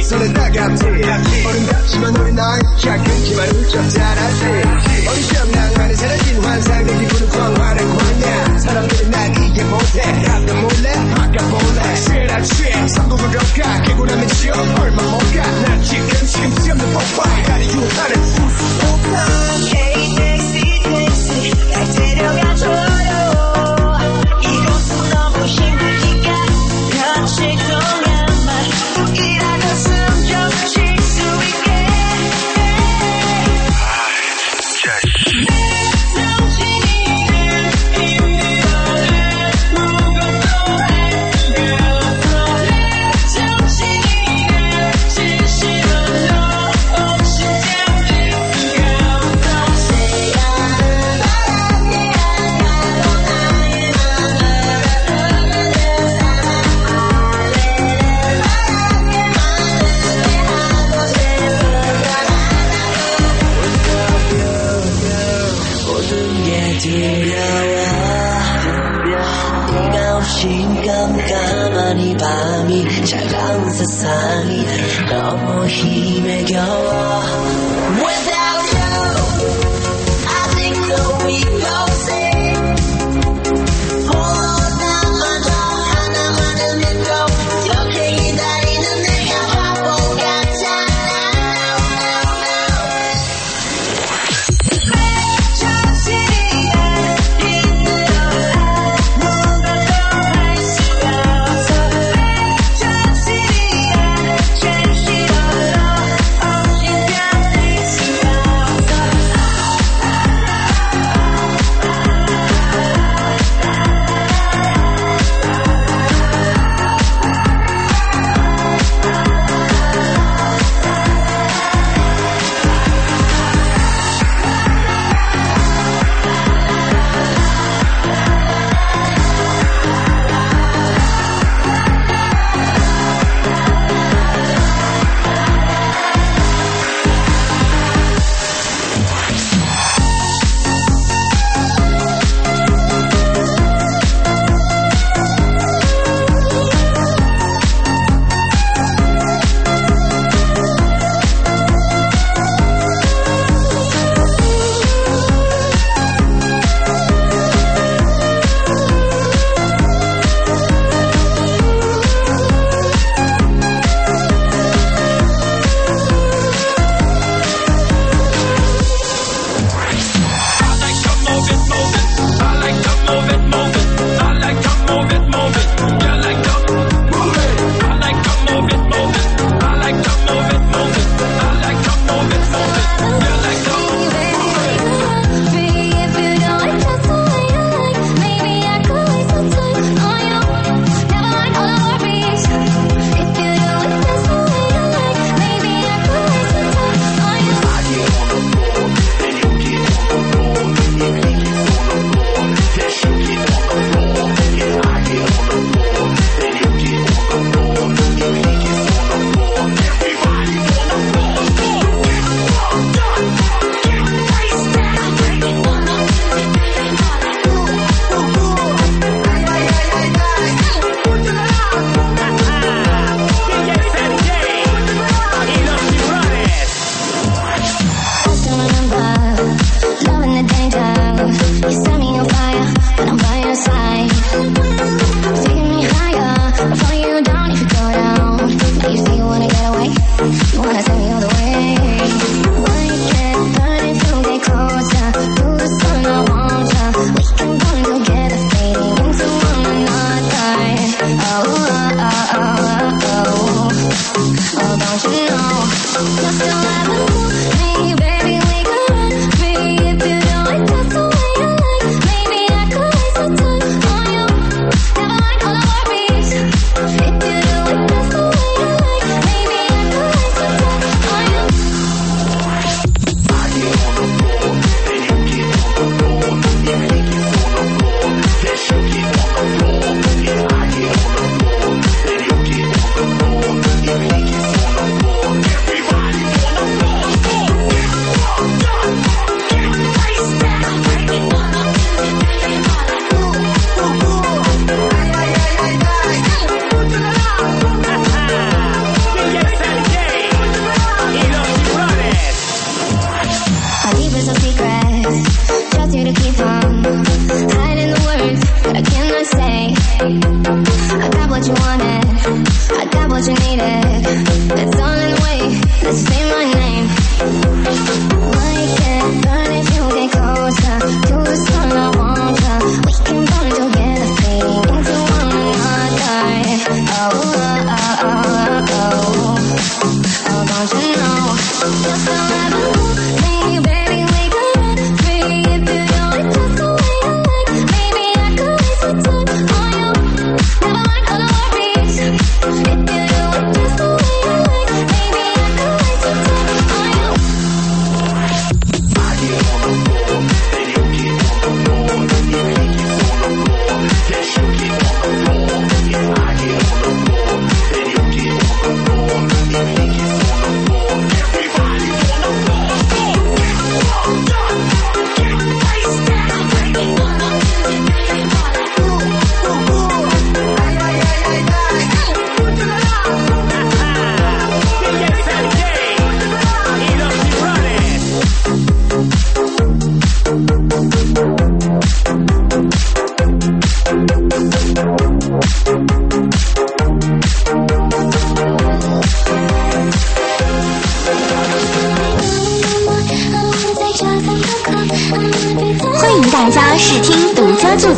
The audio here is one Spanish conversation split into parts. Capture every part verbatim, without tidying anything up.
손에 따갑지 어른답지만 우리 나이 작은지만 훌쩍 자라지 어리적 낭만에 사라진 환상 내 기분은 광활한 광야 사람들이 날 이게 못해 가끔 몰래 바꿔볼래 시라 취해 성공을 가 깨고 나면 지어 얼마 못 가 난 지금 지금 없는 폭발 가리 유하는 우수소판 Hey taxi taxi 날 데려가줘요 이곳은 너무 힘드니까 같이 동안만 일하다 숨 좀 쉴 수 있게 아 진짜 깜깜한 이 밤이 차가운 세상이 너무 힘에 겨워 Without you 아직도 위험해 홀로나만 저 하나만을 믿고 이렇게 기다리는 내가 바보 같잖아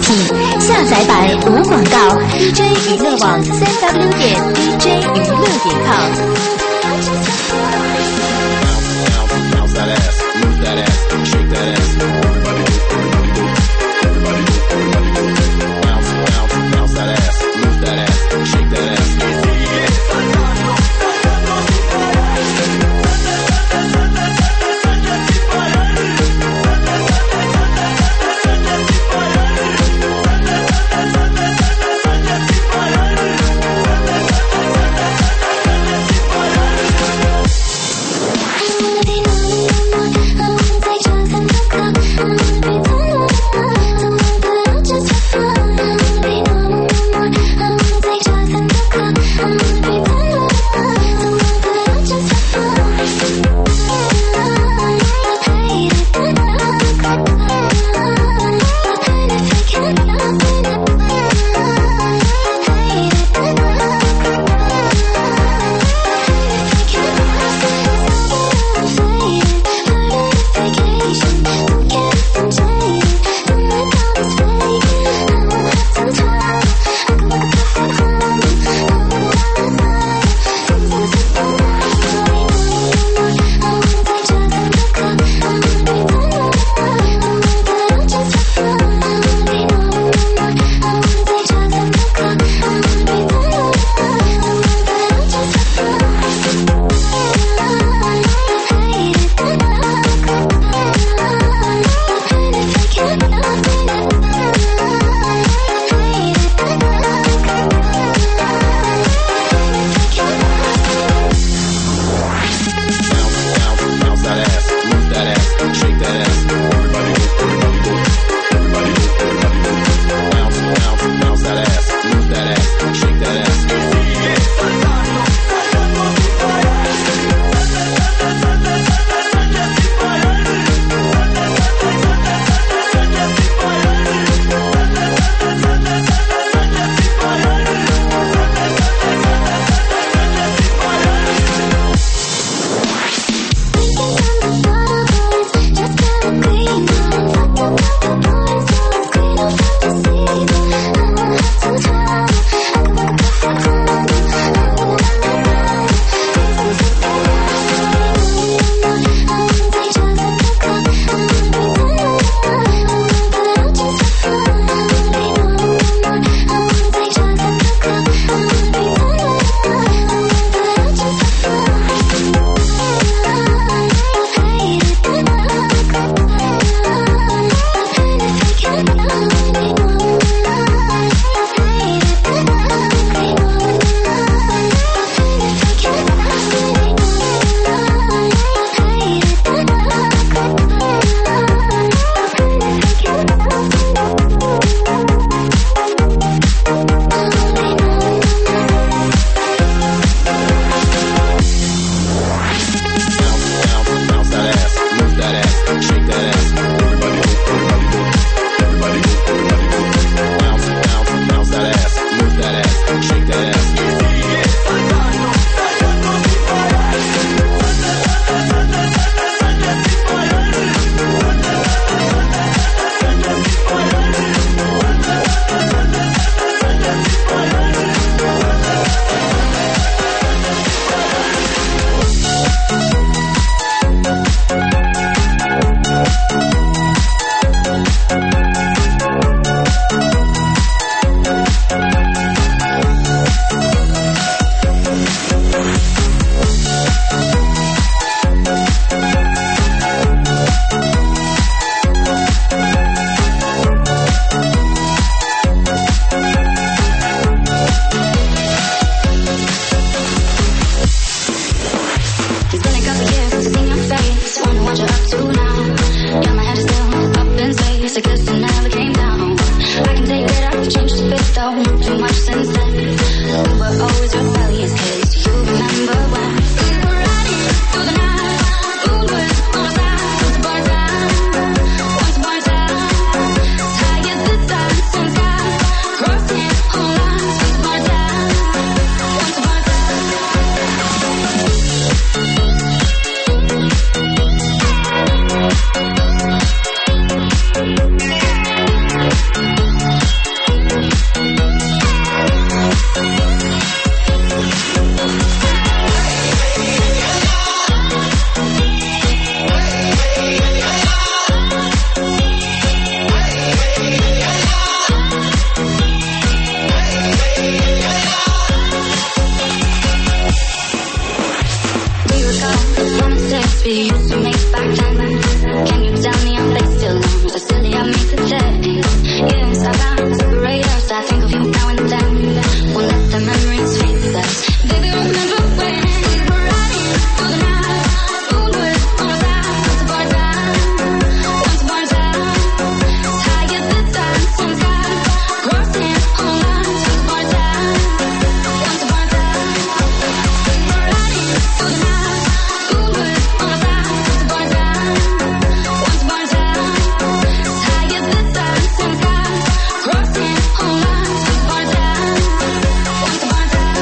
下载版无广告 ，D J 娱乐网三 W 点 D J 娱乐点 com。 Crossing all lines, once upon a time.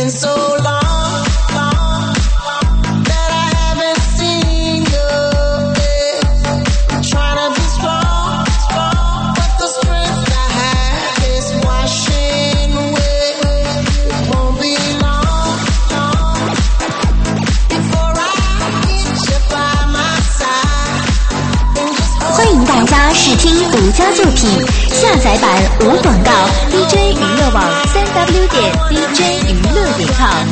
been so long, long that I haven't seen your face. I'm trying to be strong, strong, but the strength I have is washing away. It won't be long, long before I get you by my side. 欢迎大家试听独家作品，下载版无广告 D J 娱乐网三 W 点 D J 娱乐点 com。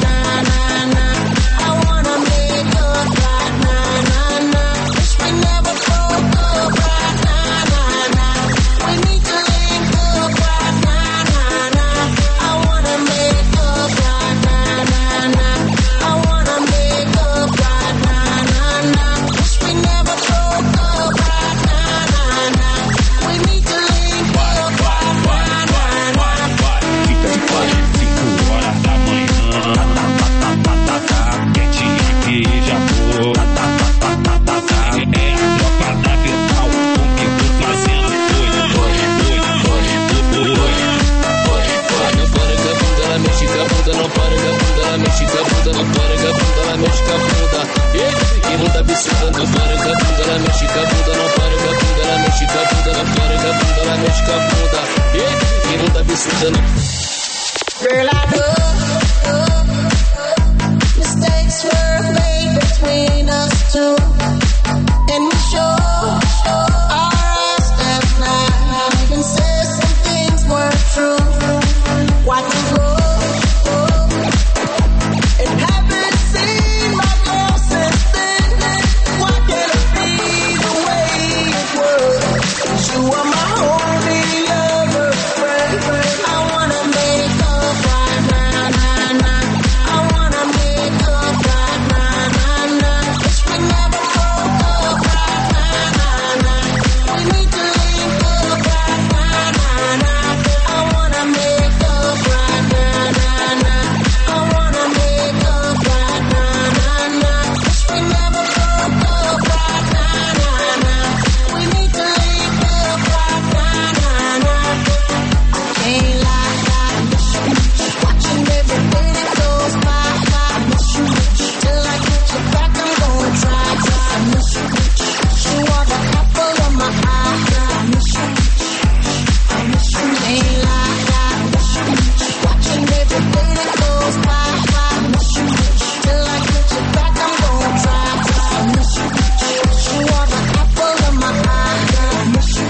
Girl, I know mistakes were made between us two, and we sure are us that night. Even said some things weren't true. Why you go and haven't seen my girl since then? Why can't it be the way it was? You are my only other friend. I wanna make up right now, nah, nah. I wanna make up right now, nah, nah. Wish we never broke up right now, nah, nah. We need to link up right now, nah, nah. I wanna make up right now, nah, nah. I wanna make up right now, nah, nah. Wish we never broke up right now, nah, nah. We need to link up right now, nah, nah. I can't lie, I miss you. Watching every day that goes by, I miss you. Till I get you back, I'm gonna try. I miss you. You are the apple of my eye. I miss you. I miss you. Can't lie, I miss you. Watching every day that goes by, I miss you. Till I get you back, I'm gonna try. I miss you. You are the apple of my eye. I miss you.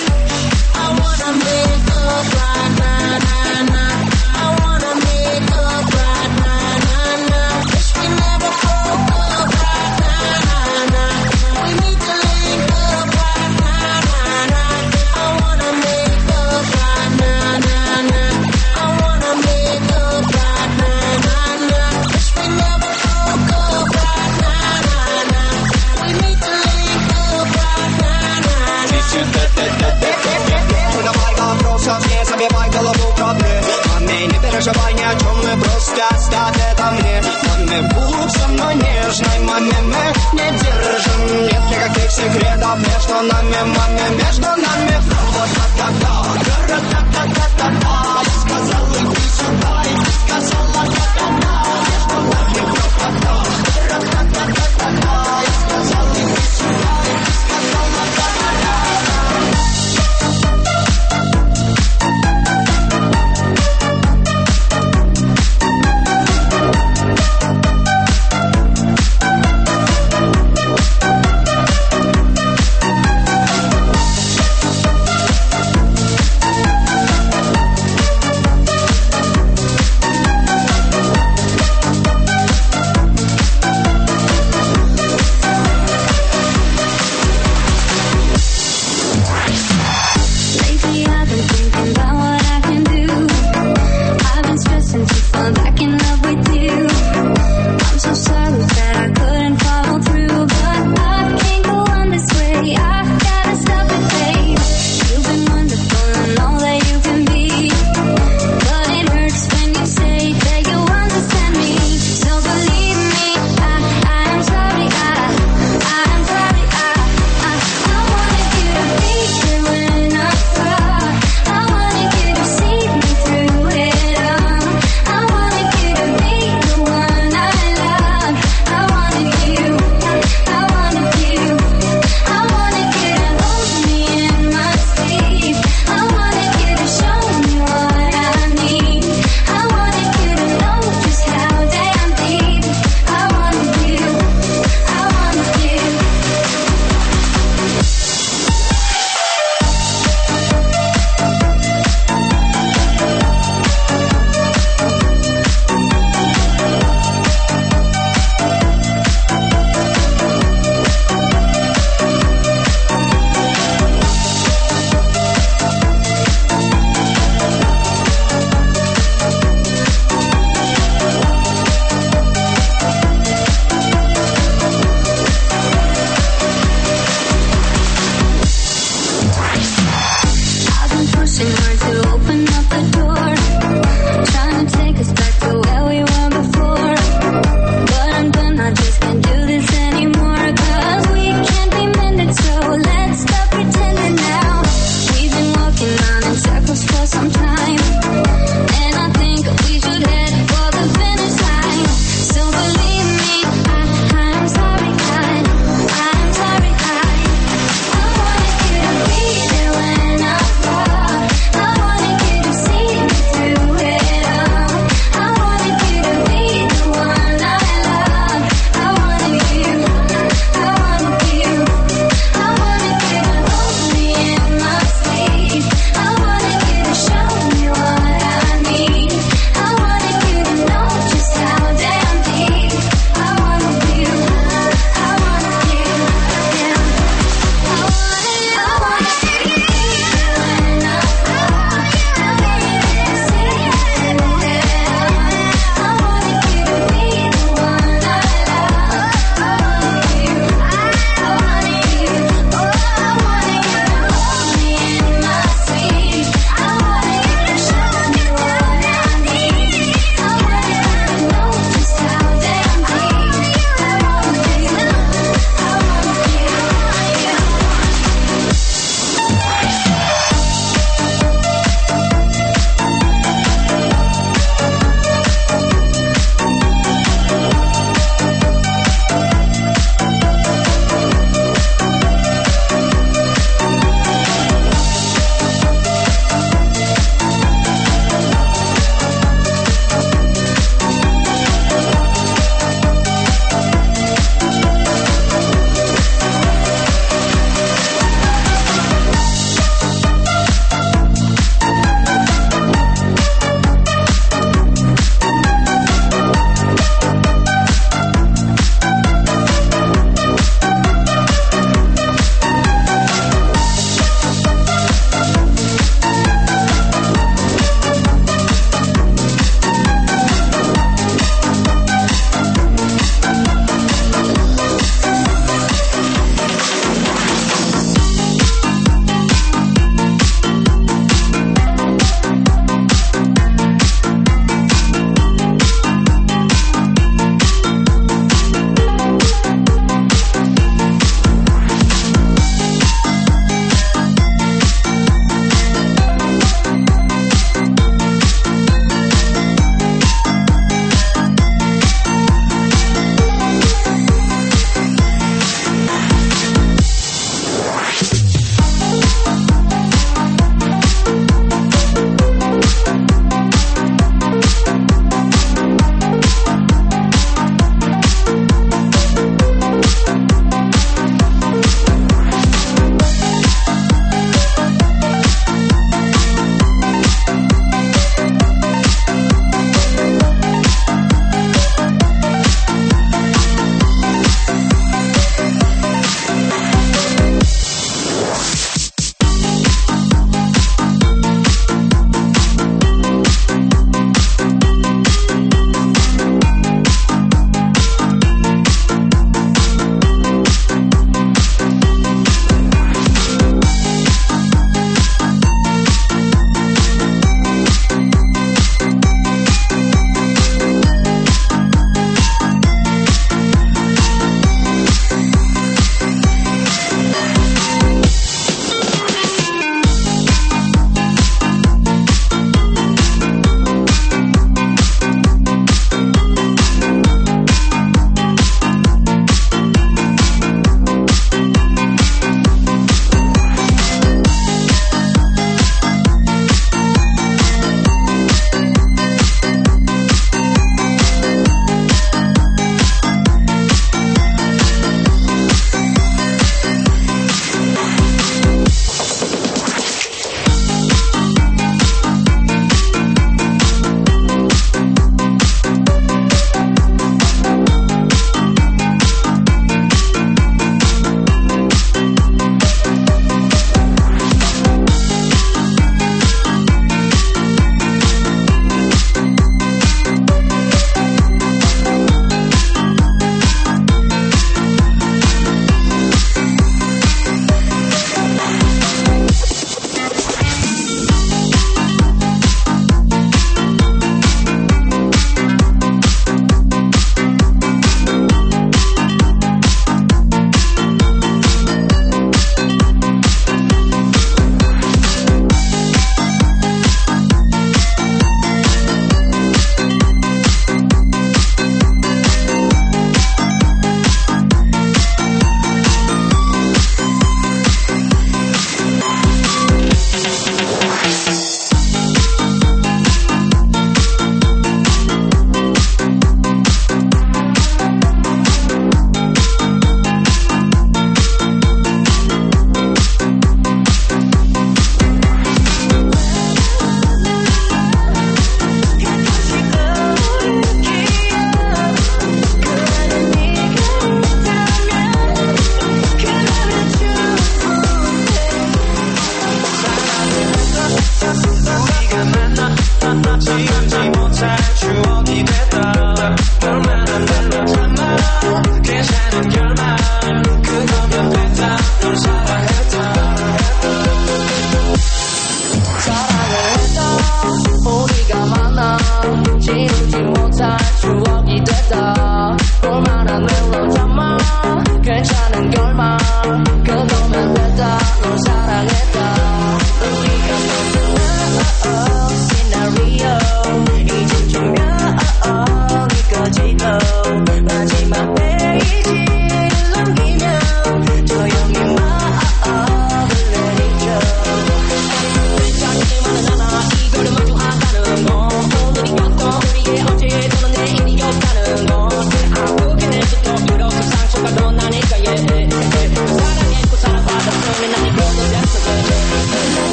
I wanna make up right now, nah, nah. I wanna make up right now, nah, nah. Wish we never broke up right now, nah, nah. We need to link up right now, nah, nah. I wanna make up right now, nah, nah. I wanna make up right now, nah, nah. Wish we never broke up right now, nah, nah. We need to link up right now, nah, nah. Давай вопросов не забивай голову проблем. Маме, не переживай ни о чем, мы просто оставь это мне. Маме, будь со мной нежной, маме, мы не держим. Нет никаких секретов между нами, маме, между нами. Вот так-так-так, ра-та-та-та-та-та. Я сказал, иди сюда, и ты сказала, та-та-та. Между нами так-так-так, ра-та-та-та-та-та. Я сказал, иди сюда, и ты сказала, та-та-та.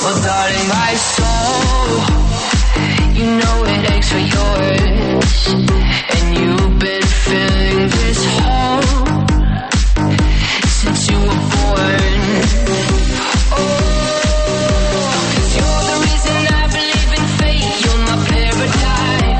Well, darling, my soul, you know it aches for yours, and you've been filling this hole since you were born. Oh, 'cause you're the reason I believe in fate. You're my paradise,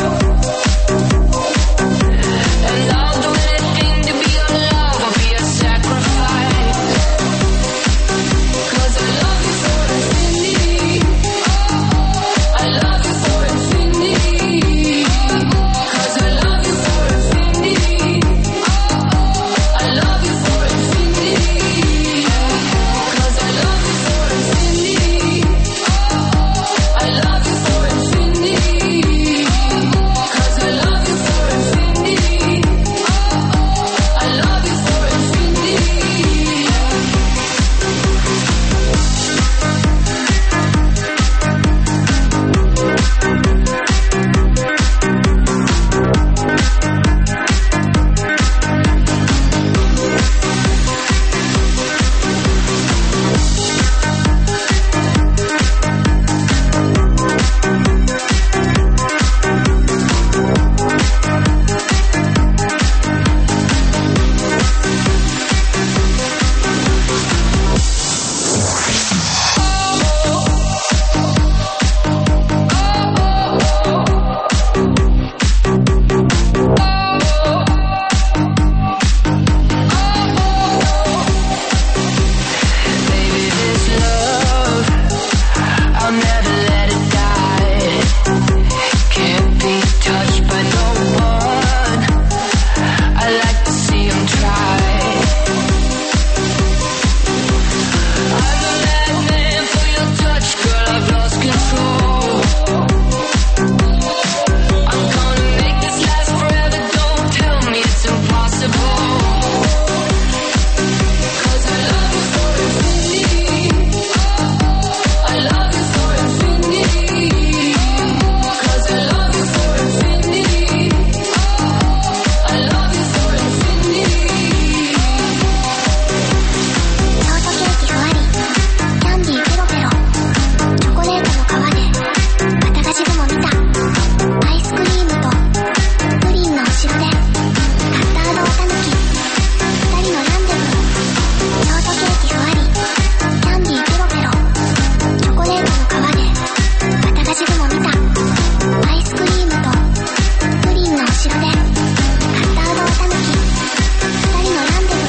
and I'll do anything to be your love or be a sacrifice. 'Cause I love you for infinity. I love you for infinity. 'Cause I love you for infinity. I love you for infinity. 'Cause I love you for infinity. I love you for infinity. 'Cause I love you for infinity. I love you for infinity. Baby, this love, I'll never let it die. Can't be touched by no one. I like to see him try. I'm a madman for your touch, girl, I've lost control. I'm gonna make this last forever, don't tell me it's impossible. 'Cause I love you for infinity. I love you for infinity. 'Cause I love you for infinity. I love you for infinity. ショートケーキふわり、キャンディーペロペロ、チョコレートの皮で綿菓子雲見た。アイスクリームとプリンの後ろでカッタードおたぬき、二人のランデブー。ショートケーキふわり、キャンディーペロペロ、チョコレートの皮で綿菓子雲見た。アイスクリームとプリンの後ろでカッタードおたぬき、二人のランデブー。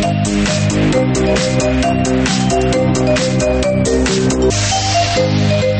We'll be right back.